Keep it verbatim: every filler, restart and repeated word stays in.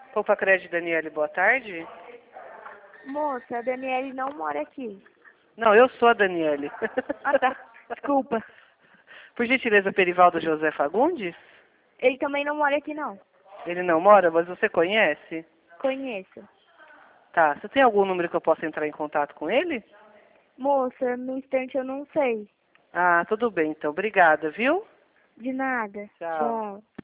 Poupa Crédito, Daniele, boa tarde. Moça, a Daniele não mora aqui. Não, eu sou a Daniele. Ah, tá. Desculpa. Por gentileza, Perivaldo José Fagundes? Ele também não mora aqui, não. Ele não mora, mas você conhece? Conheço. Tá, você tem algum número que eu possa entrar em contato com ele? Moça, no instante eu não sei. Ah, tudo bem, então. Obrigada, viu? De nada. Tchau. Tchau.